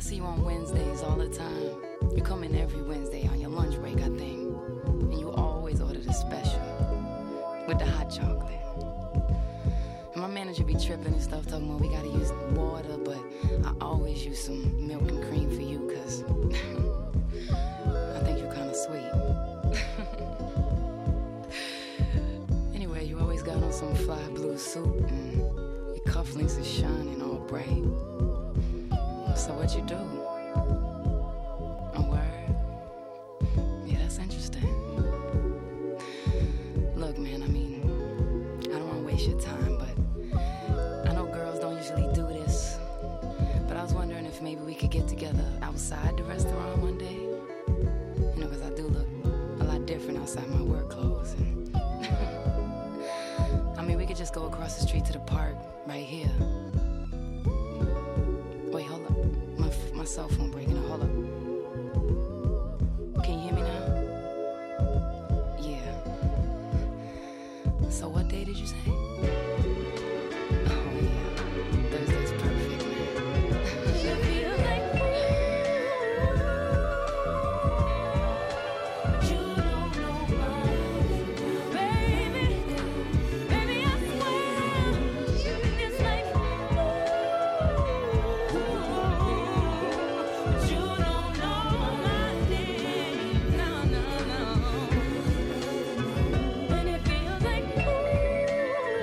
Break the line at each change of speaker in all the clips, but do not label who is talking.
see you on Wednesdays all the time. You come in every Wednesday on your lunch break, I think. And you always order the special with the hot chocolate. And my manager be tripping and stuff, talking about we gotta use water, but I always use some milk and cream for you, cause I think you're kinda sweet. Anyway, you always got on some fly blue suit and your cufflinks is shining all bright. So what you do? A word? Yeah, that's interesting. Look, man, I mean, I don't wanna waste your time, but I know girls don't usually do this. But I was wondering if maybe we could get together outside the restaurant one day. You know, cause I do look a lot different outside my work clothes. And I mean, we could just go across the street to the park right here. Wait, hold up. My cell phone breaking up. Hold up. Can you hear me now? Yeah. So what day did you say? Oh yeah. Thursday's perfect, man. You feel like you don't know baby, baby, I swear it's like you don't know my name. No, no, no. And it feels like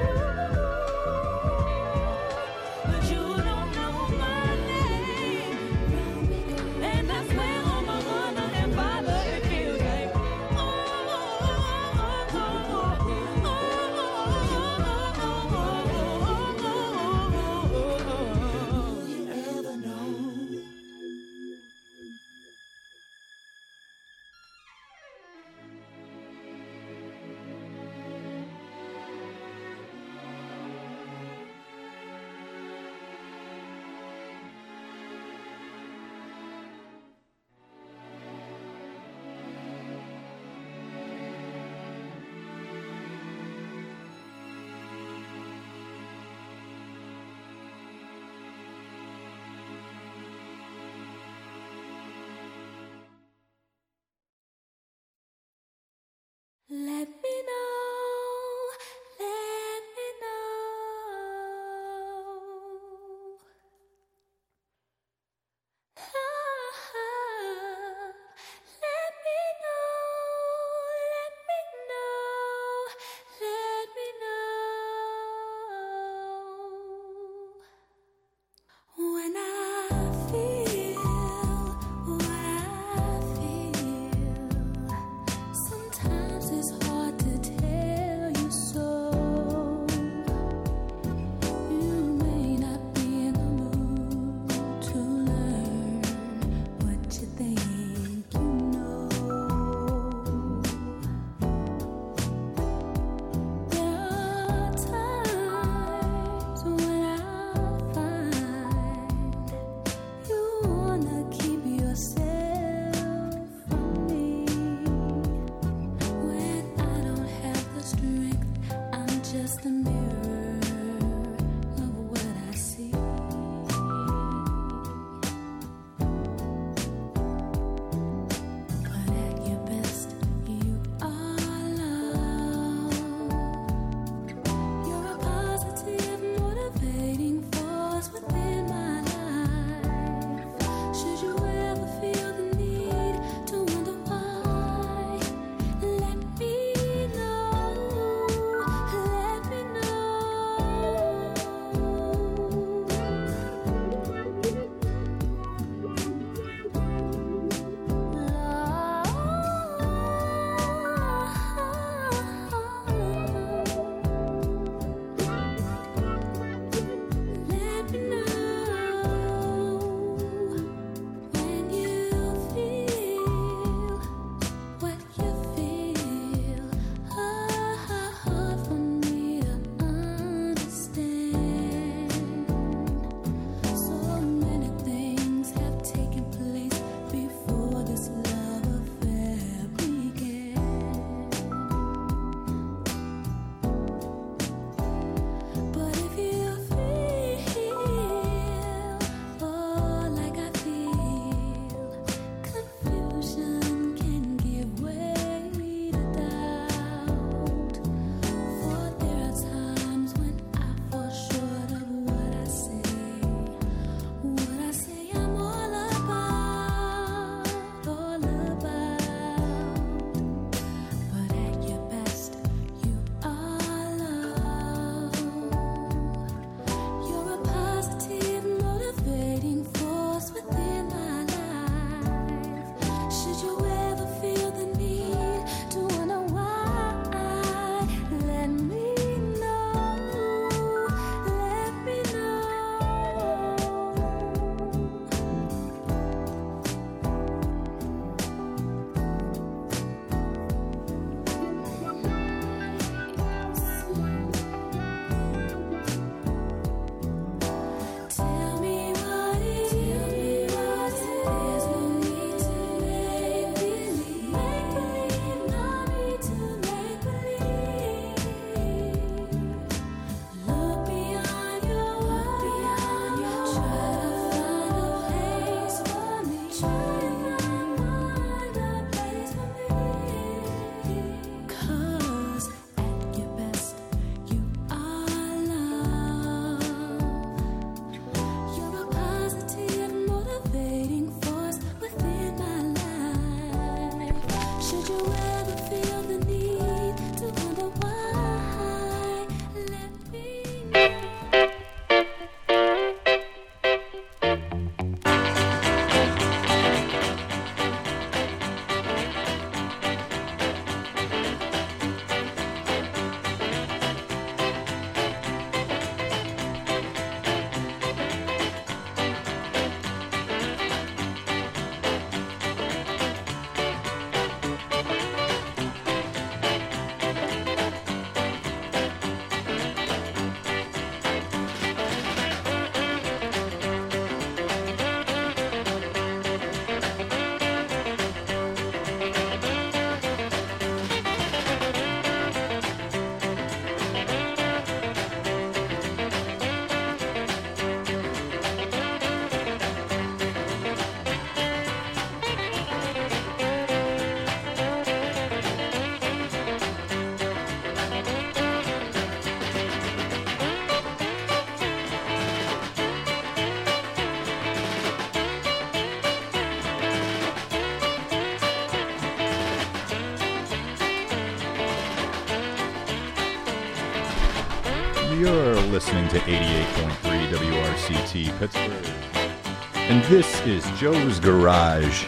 You're listening to 88.3 WRCT Pittsburgh. And this is Joe's Garage.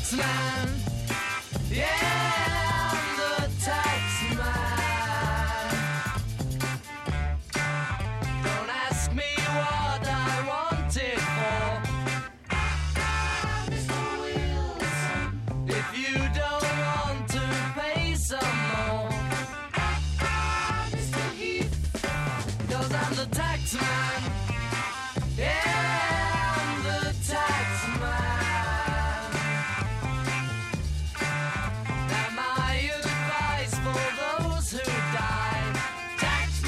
tax man. Yeah, I'm the tax man. Don't ask me what I want it for. If you don't want to pay some more, 'cause I'm the tax man. Yeah, I'm the tax man. And my advice for those who die, tax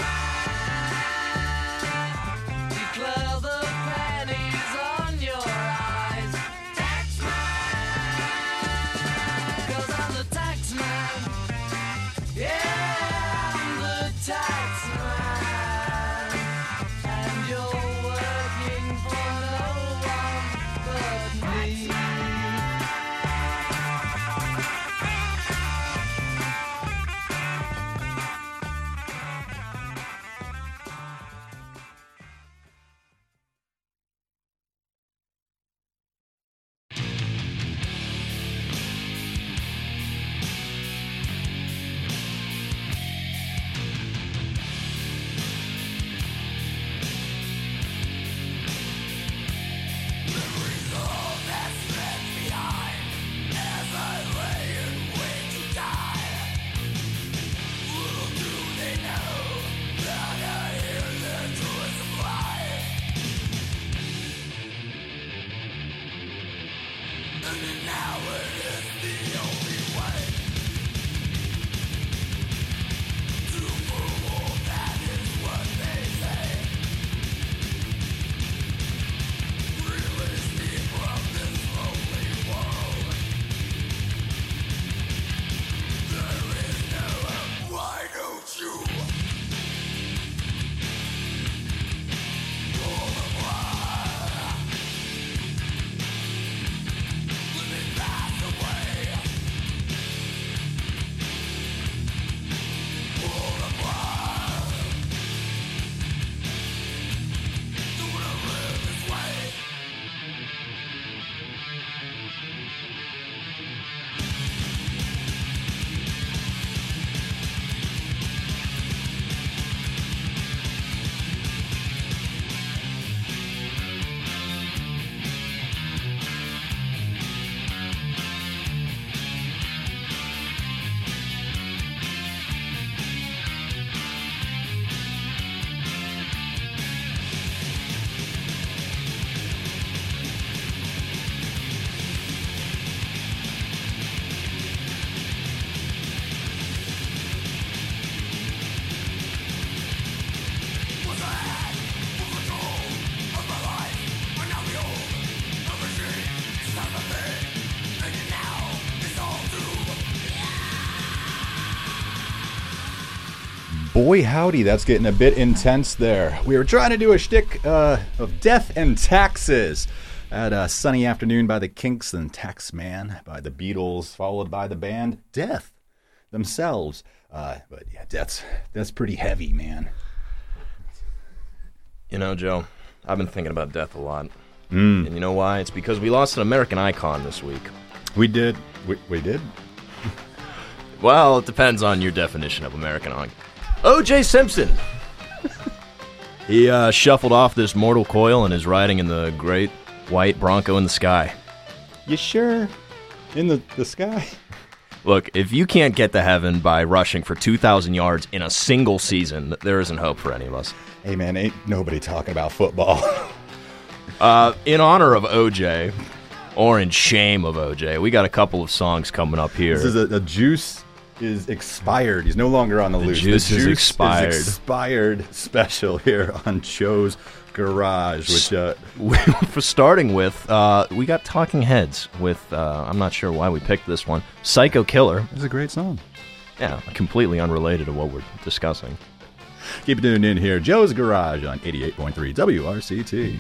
man, declare the pennies on your eyes, tax man, 'cause I'm the tax man. Yeah, I'm the tax man. And you're working for no one but me.
Boy, howdy, that's getting a bit intense there. We were trying to do a shtick of death and taxes at a sunny afternoon by the Kinks and Tax Man by the Beatles, followed by the band Death themselves. But yeah, that's pretty heavy, man.
You know, Joe, I've been thinking about death a lot. And you know why? It's because we lost an American icon this week.
We did. We did?
Well, it depends on your definition of American icon. O.J. Simpson. He shuffled off this mortal coil and is riding in the great white Bronco in the sky.
You sure? In the sky?
Look, if you can't get to heaven by rushing for 2,000 yards in a single season, there isn't hope for any of us.
Hey, man, ain't nobody talking about football.
In honor of O.J., or in shame of O.J., we got a couple of songs coming up here.
This is a Juice is expired. He's no longer on the loose.
Juice is expired.
Is expired special here on Joe's Garage. Which,
for starting with, we got Talking Heads with, I'm not sure why we picked this one, Psycho Killer.
It's a great song.
Yeah, completely unrelated to what we're discussing.
Keep it tuned in here. Joe's Garage on 88.3 WRCT.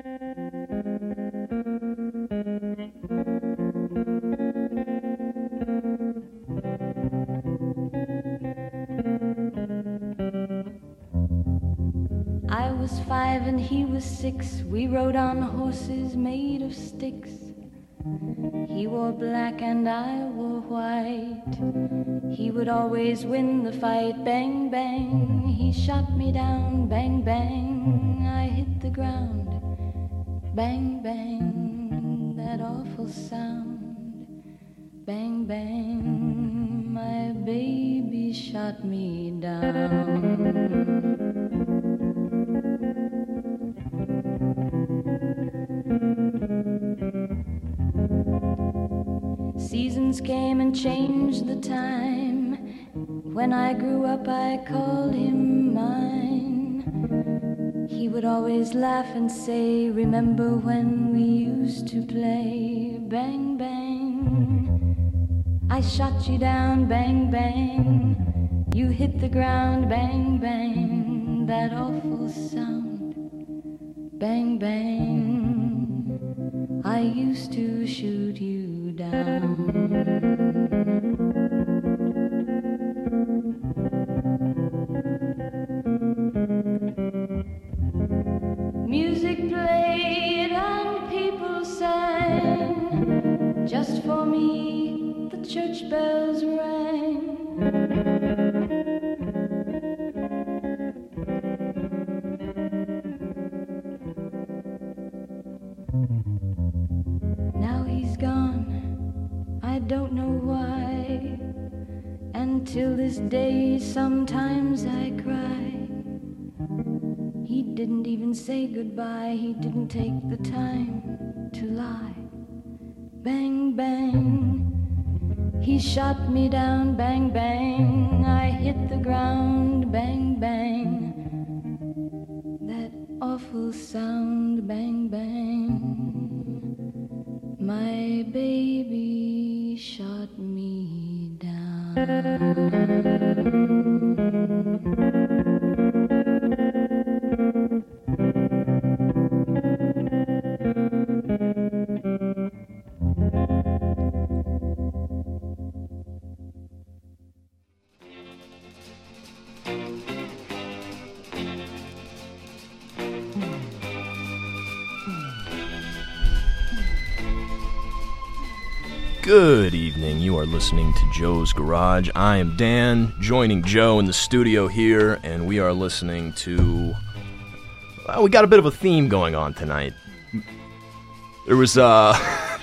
I was 5 and he was 6. We rode on horses made of sticks. He wore black and I wore white. He would always win the fight. Bang, bang, he shot me down. Bang, bang, I hit the ground. Bang, bang, that awful sound. Bang, bang, my baby shot me down. Seasons came and changed the time. When I grew up, I called him mine. He would always laugh and say, remember when we used to play? Bang, bang, I shot you down. Bang, bang, you hit the ground. Bang, bang, that awful sound. Bang, bang, I used to shoot you down. Music played and people sang. Just for me, the church bells rang. Now he's gone, I don't know why. And till this day, sometimes I cry. He didn't even say goodbye. He didn't take the time to lie. Bang, bang, he shot me down. Bang, bang, I hit the ground. Bang, bang, that awful sound. Bang, bang, my baby shot me down.
Good evening. You are listening to Joe's Garage. I am Dan, joining Joe in the studio here, and we are listening to... Well, we got a bit of a theme going on tonight. There was a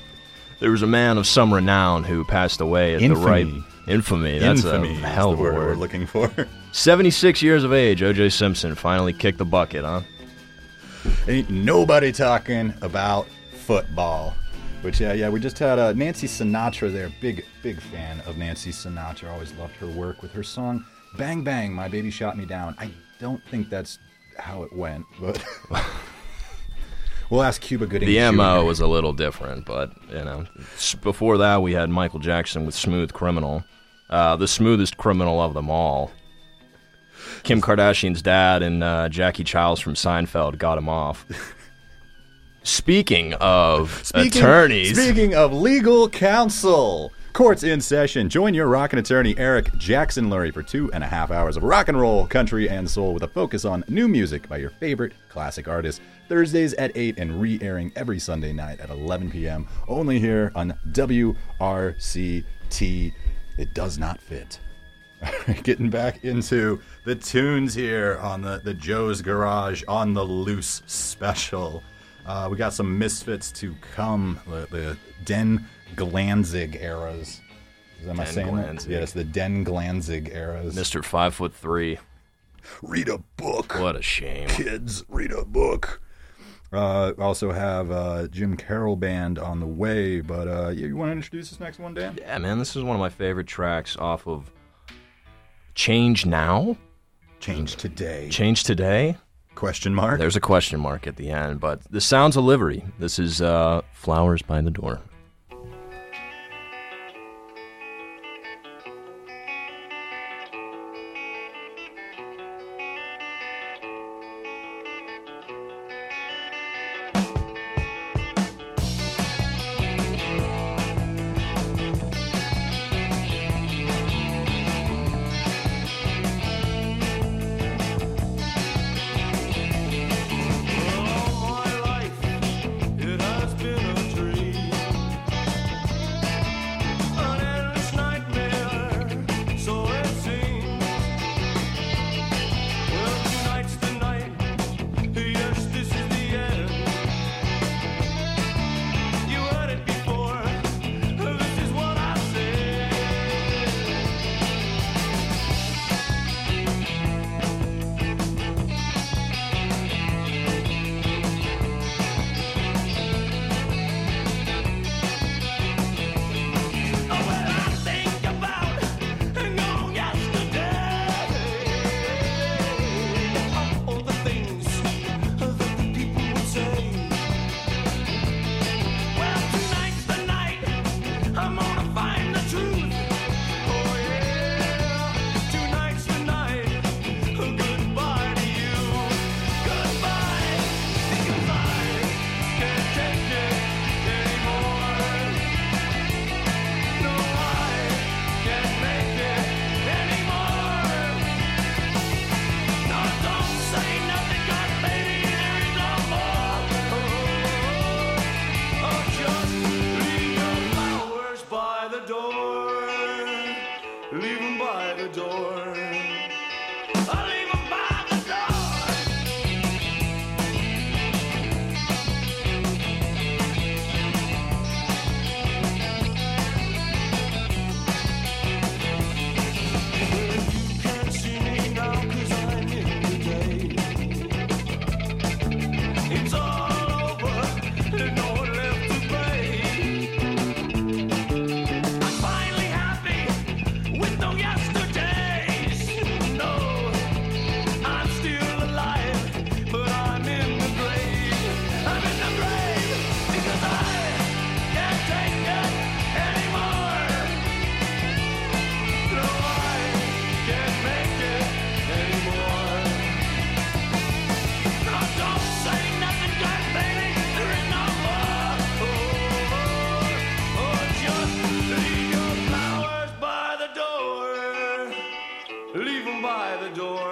man of some renown who passed away at the ripe... Infamy. That's
Infamy
a hell of a
word we're
word.
looking for.
76 years of age, O.J. Simpson finally kicked the bucket, huh?
Ain't nobody talking about football. Which, yeah, we just had Nancy Sinatra there. Big fan of Nancy Sinatra. Always loved her work with her song, Bang Bang, My Baby Shot Me Down. I don't think that's how it went, but we'll ask Cuba Gooding
The
Jr.
MO was a little different, but, you know. Before that, we had Michael Jackson with Smooth Criminal. The smoothest criminal of them all. Kim Kardashian's dad and Jackie Childs from Seinfeld got him off. Speaking of attorneys.
Speaking of legal counsel. Court's in session. Join your rockin' attorney, Eric Jackson Lurie, for 2.5 hours of rock and roll, country, and soul with a focus on new music by your favorite classic artists. Thursdays at 8 and re-airing every Sunday night at 11 p.m. Only here on WRCT. It does not fit. Getting back into the tunes here on the Joe's Garage on the Loose special. We got some misfits to come. The Den Glanzig eras. Am I saying that? Yes, the Den Glanzig eras.
Mr. 5'3".
Read a book.
What a shame.
Kids, read a book. Also have Jim Carroll Band on the way, but you want to introduce this next one, Dan?
Yeah, man, this is one of my favorite tracks off of Change Now?
Change Today.
Change Today?
Question mark?
There's a question mark at the end, but the sounds of livery. This is Flowers by the Door.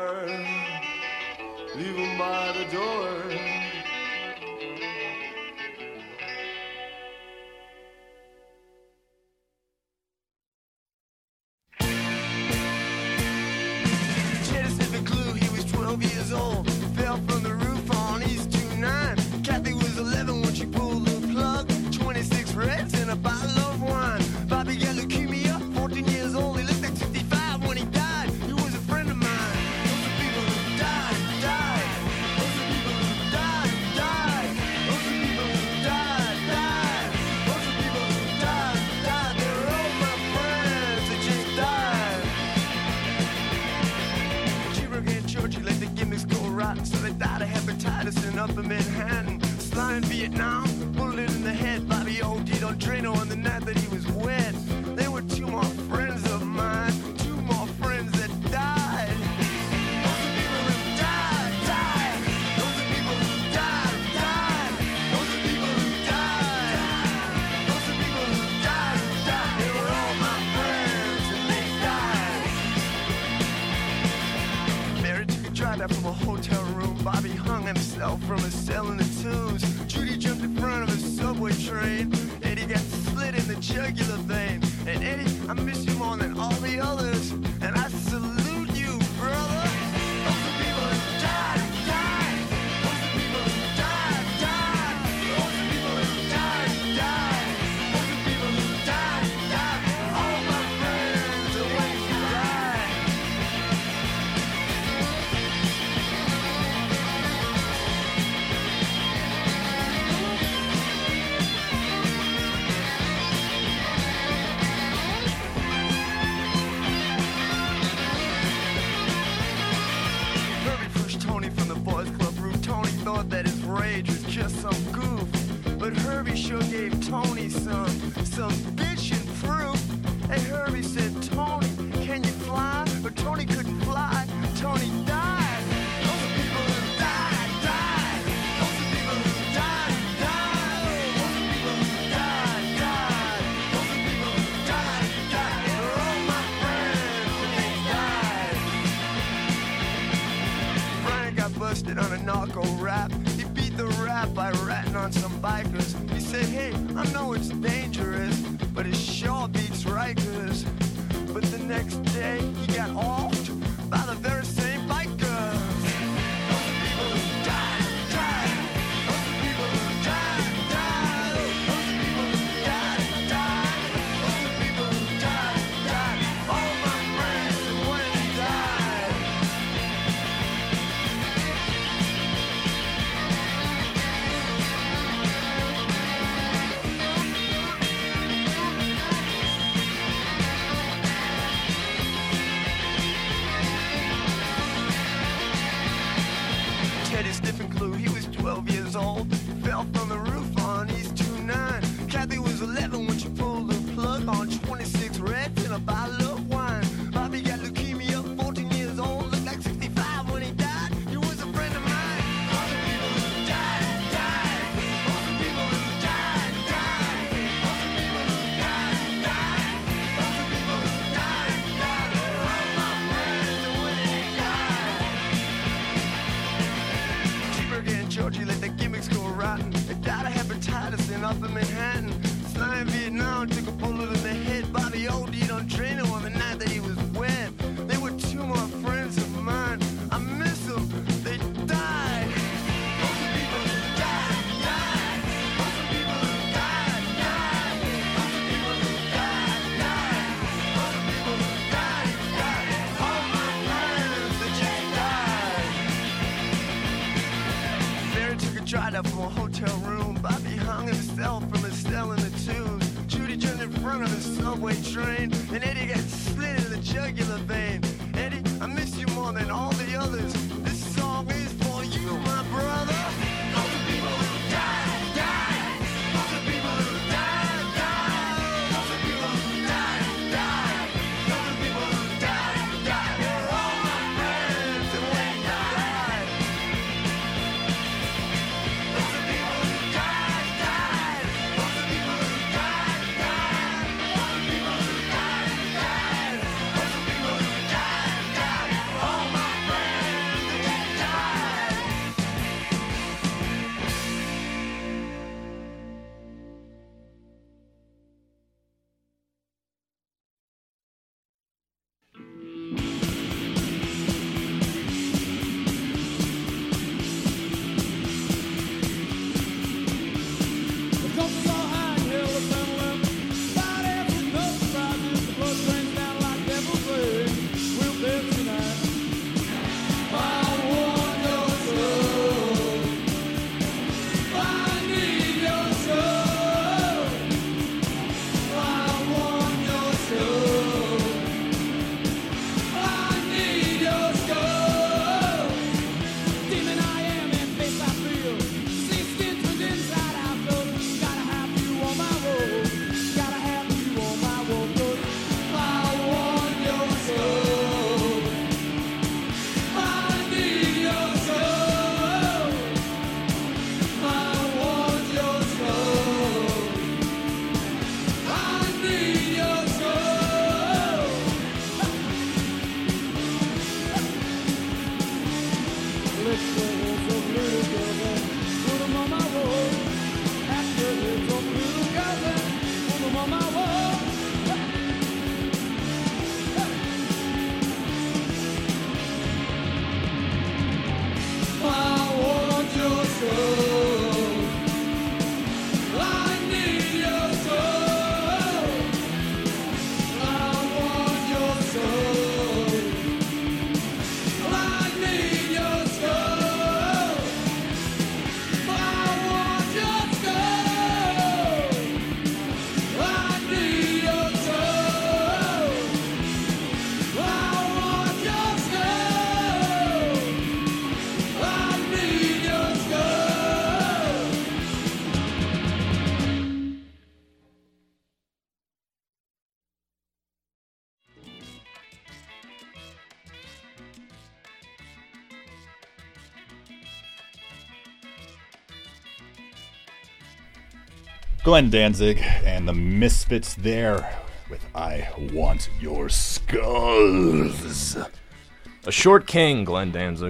more. Leave 'em by the door. Cheddar sniffing glue, he was 12 years old. Fell from the roof on East 29. Kathy was 11 when she pulled the plug. 26 reds and a bottle of wine. Bobby got leukemia, 14 years old. He looked like 65 when he died. He was a friend of mine. Those are people who died, died. Those are people who died, died. Those are people who died, died. Those are people who died, died. They were all my friends that just died. Cheeseburger and Georgie let the gimmicks go rotten, so they died of hepatitis in Upper Manhattan. Sly in Vietnam, bullet in the head. Bobby OD'd on Drano on the night that he was wet. They were two more friends of mine, two more friends that died. Those are people who died, died. Those are people who died, died. Those are people who died. Those are people who died, died. They were all my friends and they died. Mary took a drive out from a hotel room. Bobby hung himself from a cell in the Tombs. Judy jumped in front of a subway train. Eddie got slit in the jugular vein. And Eddie, I miss you more than all the others. And I salute you, brother. Those are people who died, died. Those are people who died, died. Those are people who died, died. Those are people who died, died. All my friends are when you died. Herbie pushed Tony from the boys club roof. Tony thought that his rage was just some goof, but Herbie sure gave Tony some bitchin' proof. Hey, Herbie said, Tony, can you fly? But Tony couldn't fly. Tony died. Those are people who died, died. Those are people who died, died. Those are people who died, died. Those are people who died, died. They're all my friends and they died. Brian got busted on a narco rap. He beat the rap by ratting on some bikers. He said, hey, I know it's dangerous, but it sure beats Rikers. But the next day, he got offed by the very same bikers. Those are people who died, died. Those are people who died, died. Those are people who died, died. Those are people who died, died. All my friends and when they died. Teddy sniffing glue, he was 12 years old. Fell from the roof on East 29. Kathy was 11 when she pulled the plug on 26 reds and a bottle of wine. Bobby got leukemia, 14 years old. Looked like 65 when he died. He was a friend of mine. Those are people who died, died. Those are people who died, died. Those are people who died, died. Those are people who died, died. They're all my friends and when they died. Cheeseburger and Georgie let the gimmicks go rotten. They died of hepatitis in Upper Manhattan. Sly in Vietnam took a bullet in the head. Bobby OD'd on Drano on the night that he was wet. They were two more friends of mine. I miss them. They died. Those are people who died, died. Those are people who died, died. Those are people who died, died. Those are people who died, died. All my friends that just died. Mary took a drive out from a hotel room. Bobby hung himself from a cell in the Tombs. Judy jumped in front of a subway train. And Eddie got slit in the jugular vein. Eddie, I miss you more than all the others. This song is for you, my brother. Those are people who died, died. Those are people who died, died. Those are people who died, died. Those are people who died, died. They're all my friends and when they died. Those are people who died, died. Those are people who died, died. Those are people who died, died. Those are people who
Glenn Danzig and the Misfits there with I Want Your Skulls.
A short king, Glenn Danzig.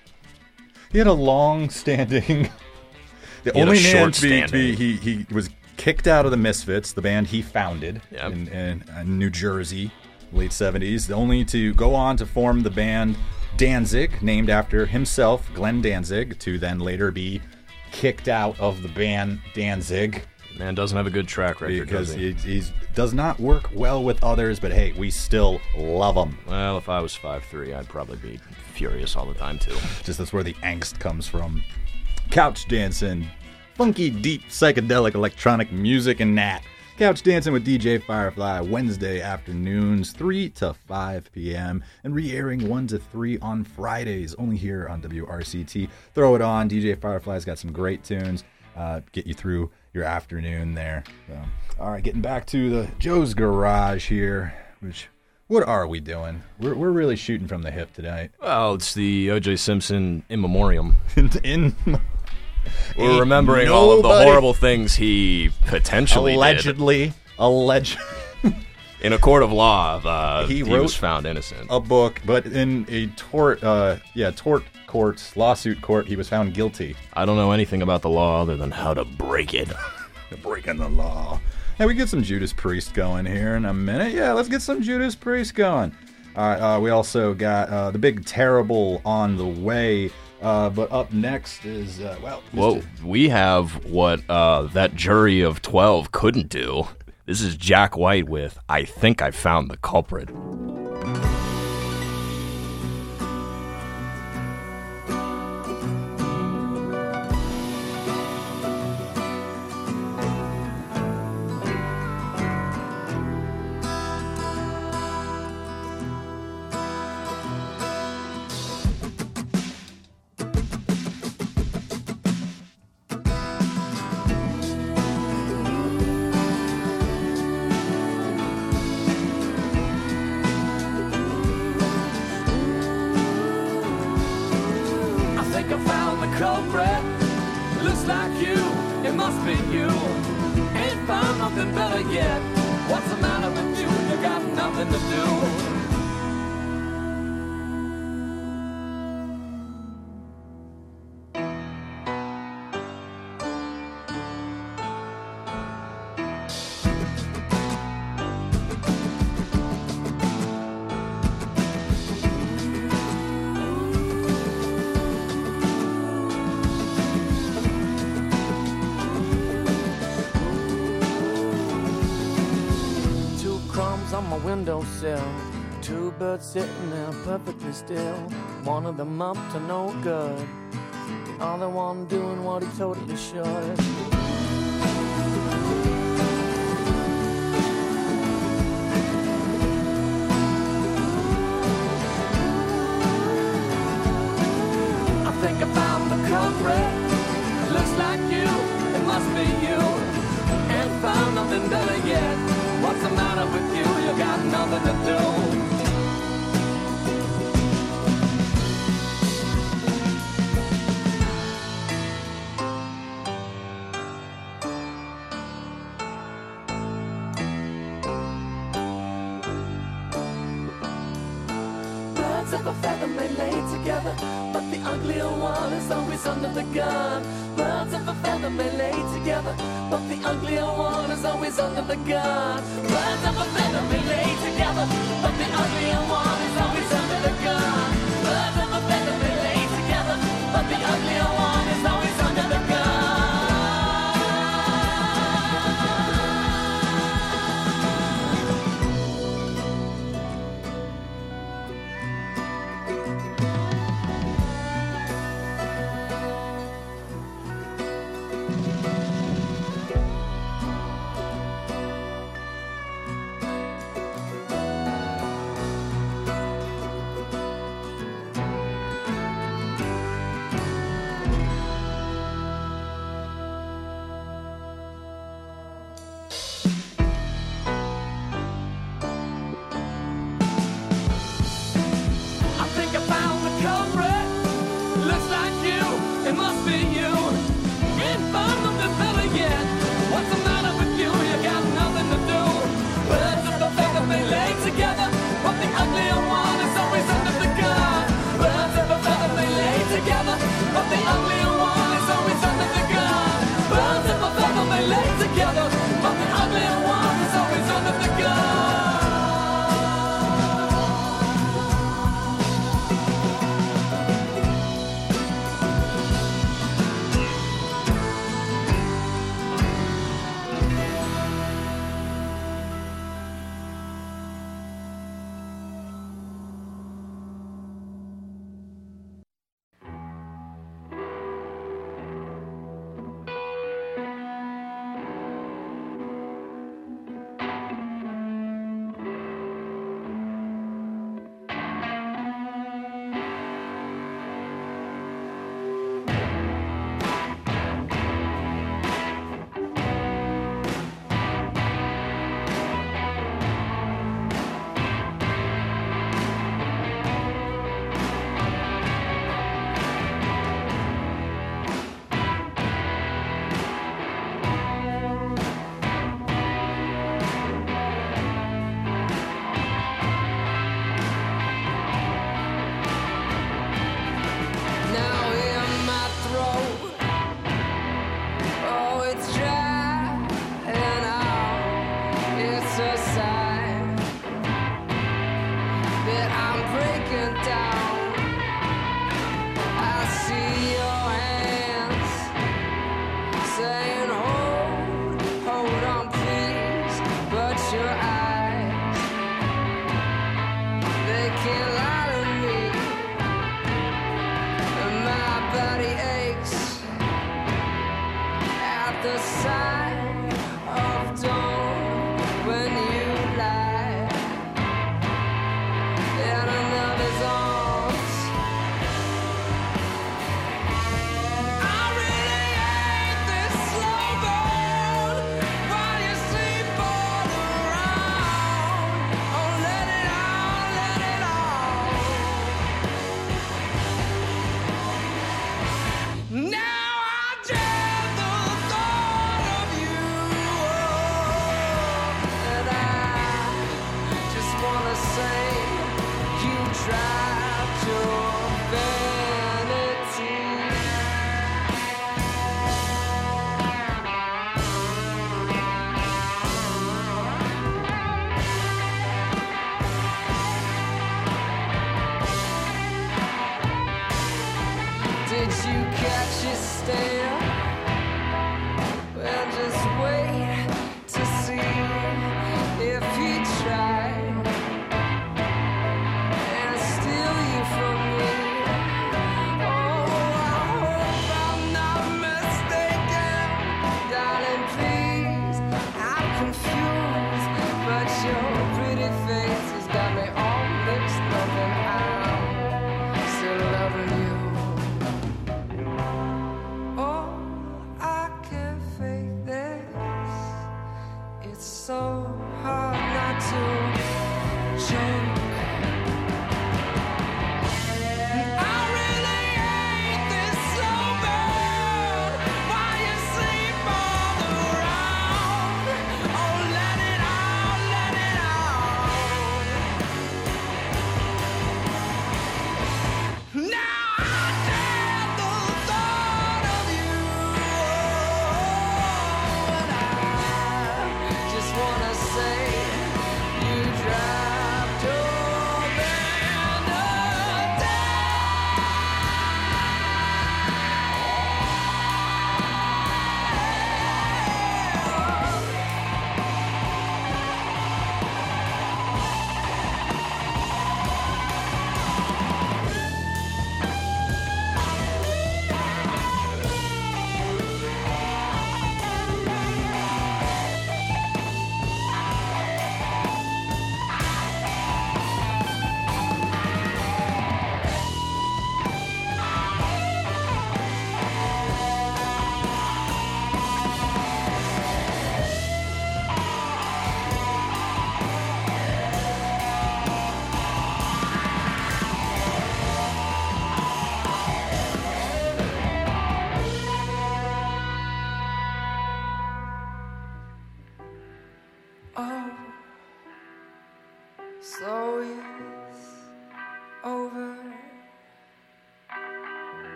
He had a long-standing... The
He had
only
a
man to be...
short-standing.
He was kicked out of the Misfits, the band he founded
Yep.
in New Jersey, late 70s. The only to go on to form the band Danzig, named after himself, Glenn Danzig, to then later be kicked out of the band Danzig.
Man doesn't have a good track record,
Because
does he?
he does not work well with others, but hey, we still love him.
Well, if I was 5'3", I'd probably be furious all the time, too.
Just that's where the angst comes from. Couch dancing, funky, deep, psychedelic electronic music and that. Couch dancing with DJ Firefly, Wednesday afternoons, 3 to 5 p.m. and re-airing 1 to 3 on Fridays, only here on WRCT. Throw it on. DJ Firefly's got some great tunes. Get you through your afternoon there. So, all right, getting back to the Joe's Garage here, which, what are we doing? We're really shooting from the hip tonight.
Well, it's the O.J. Simpson in memoriam.
in
We're remembering all of the horrible things he potentially
allegedly
did. In a court of law,
He
he
wrote
was found innocent.
a book, but in a tort court, lawsuit court, he was found guilty.
I don't know anything about the law other than how to break it.
Breaking the law. Hey, we get some Judas Priest going here in a minute. Yeah, let's get some Judas Priest going. All right, we also got the Big Terrible on the way. But up next is,
Well, we have what that jury of 12 couldn't do. This is Jack White with I Think I Found the Culprit.
I think I found the culprit. Looks like you, it must be you. Ain't found nothing better yet. What's the matter with you? You got nothing to do. Two crumbs on my windowsill. Two birds sitting there perfectly still. One of them up to no good. The other one doing what he totally should. I think I found the culprit. Looks like you, it must be you. Ain't found nothing better yet. What's the matter with you? You got nothing to do. Birds of a feather may lay together, but the uglier one is always under the gun. Birds of a feather may lay together, but the uglier one is always under the gun. Birds of a feather may lay together, but the uglier one is always under the gun. Birds of a feather may lay together, but the uglier one is always under the gun.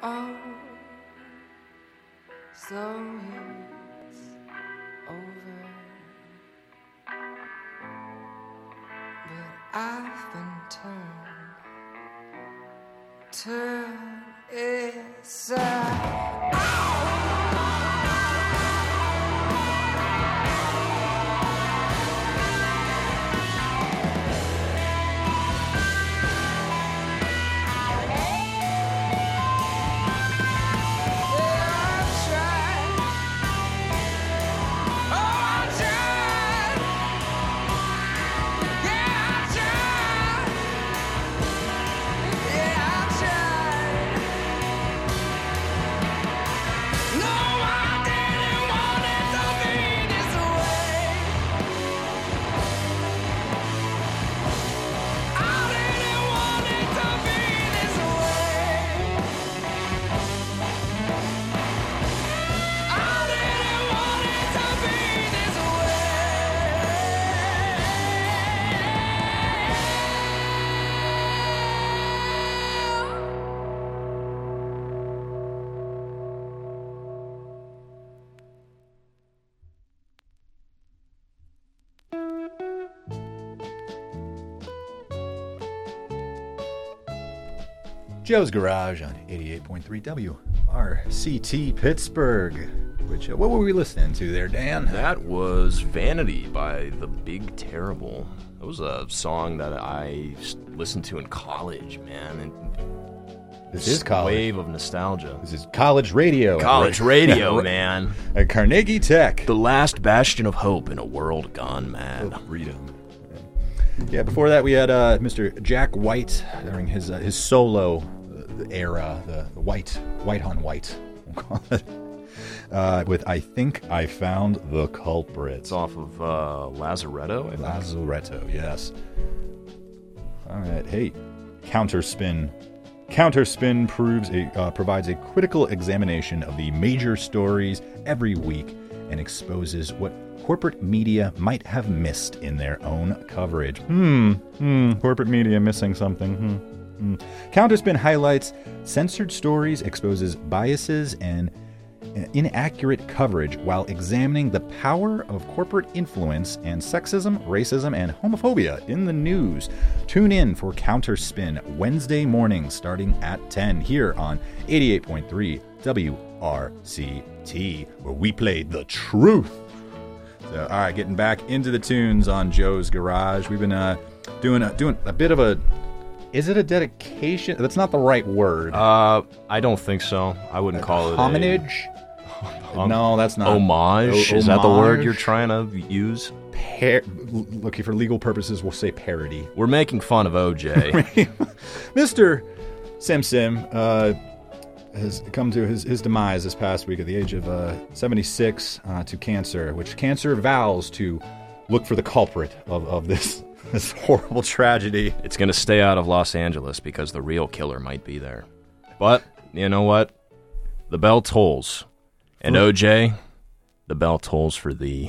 Oh, so it's over. But I've been turned aside.
Joe's Garage on 88.3 WRCT Pittsburgh. Which, what were we listening to there, Dan?
That was Vanity by The Big Terrible. That was a song that I listened to in college, man. And
This is college.
Wave of nostalgia.
This is college radio.
College radio, man.
At Carnegie Tech.
The last bastion of hope in a world gone mad.
Freedom. Yeah, before that we had Mr. Jack White during his solo era, the white on white, we'll call it, with I Think I Found the Culprit.
It's off of Lazaretto, I think.
Lazaretto, yes. All right, hey, Counterspin. Counterspin provides a critical examination of the major stories every week and exposes what corporate media might have missed in their own coverage. Corporate media missing something. Counterspin highlights censored stories, exposes biases and inaccurate coverage while examining the power of corporate influence and sexism, racism, and homophobia in the news. Tune in for Counterspin Wednesday mornings starting at 10 here on 88.3 WRCT, where we play the truth. So, all right, getting back into the tunes on Joe's Garage. We've been doing a bit of a... Is it a dedication? That's not the right word.
I don't think so. I wouldn't call it
homage. No, that's not.
Homage? Is that the word you're trying to use?
Looking for legal purposes, we'll say parody.
We're making fun of OJ.
Mr. Simpson has come to his demise this past week at the age of 76 to cancer, which cancer vows to look for the culprit of this horrible tragedy.
It's going to stay out of Los Angeles because the real killer might be there. But, you know what? The bell tolls. And OJ, the bell tolls for thee.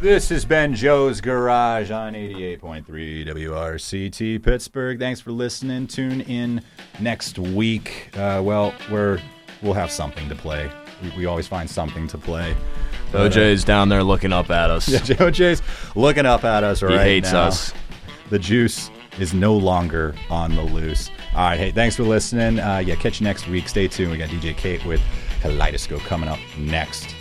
This has been Joe's Garage on 88.3 WRCT Pittsburgh. Thanks for listening. Tune in next week. We'll have something to play. We always find something to play.
OJ's down there looking up at us.
Yeah, OJ's looking up at us right now.
He hates us.
The juice is no longer on the loose. All right, hey, thanks for listening. Catch you next week. Stay tuned. We got DJ Kate with Kaleidoscope coming up next.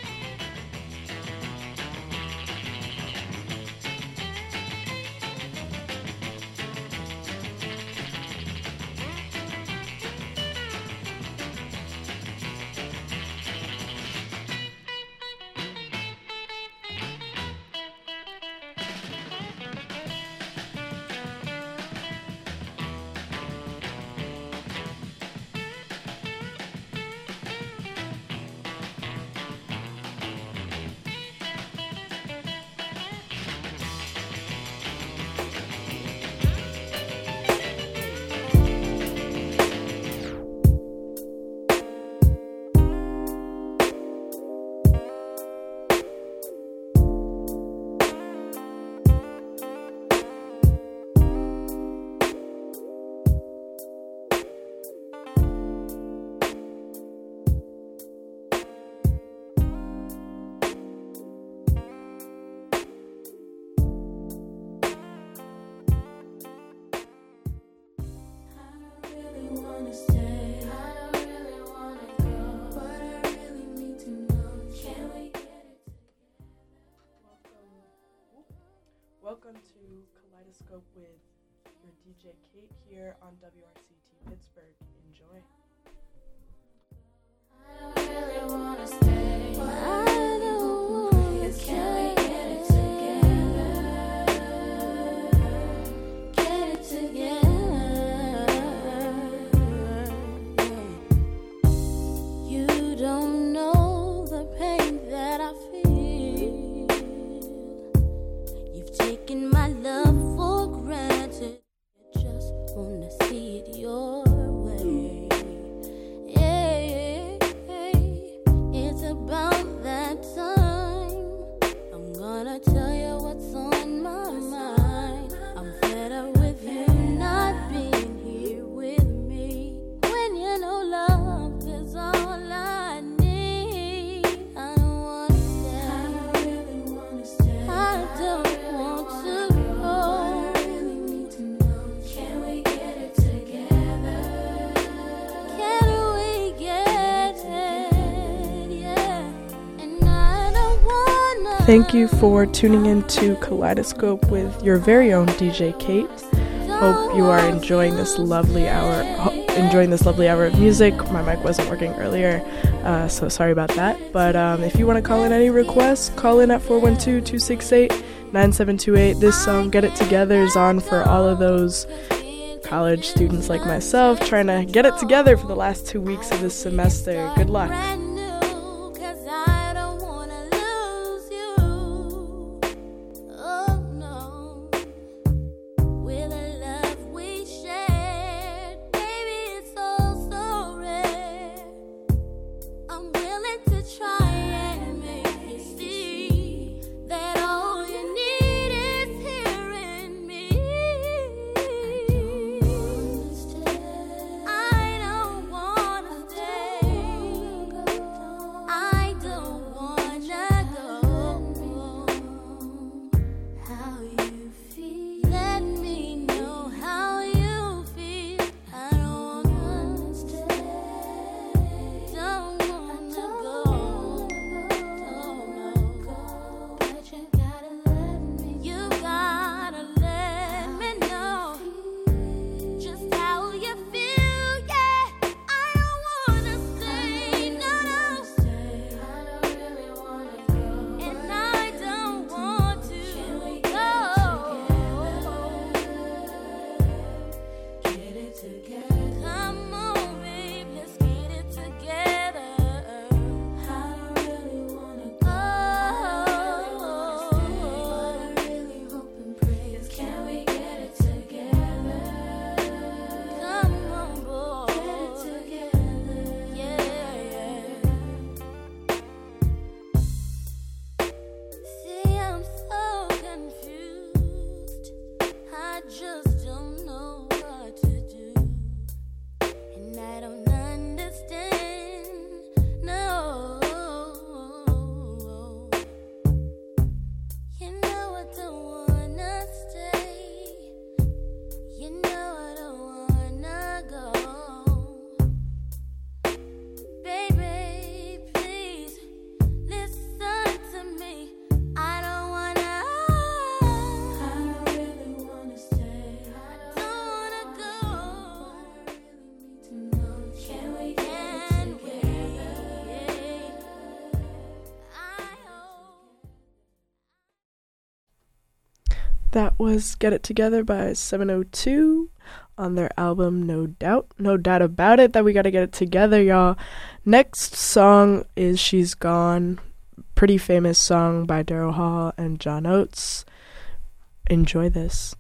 Welcome to Kaleidoscope with your DJ Kate here on WRCT Pittsburgh. Enjoy.
I really wanna stay. I don't wanna stay. Get it together. Get it together. You don't know the pain that I feel. You've taken my love for granted. Just wanna see it your way. Yeah, it's about that time. I'm gonna tell you what's on my mind. I'm fed up with you not being here with me. When you know love is all I need. I don't wanna stay. I really wanna stay. I don't want to go. I really need to know. Can we get it together? Can we get it? Yeah. And I don't wanna.
Thank you for tuning in to Kaleidoscope with your very own DJ Kate. Hope you are enjoying this lovely hour. Of music. My mic wasn't working earlier, so sorry about that. But if you want to call in any requests, call in at 412-268-9728. This song, Get It Together, is on for all of those college students like myself trying to get it together for the last 2 weeks of this semester. Good luck.
Brand new, 'cause I don't wanna lose you. Oh no. With the love we shared, baby, it's all so rare. I'm willing to try and make you see that all you need is here in me. I don't wanna stay.
That was Get It Together by 702 on their album No Doubt. No doubt about it that we gotta get it together, y'all. Next song is She's Gone. Pretty famous song by Daryl Hall and John Oates. Enjoy this.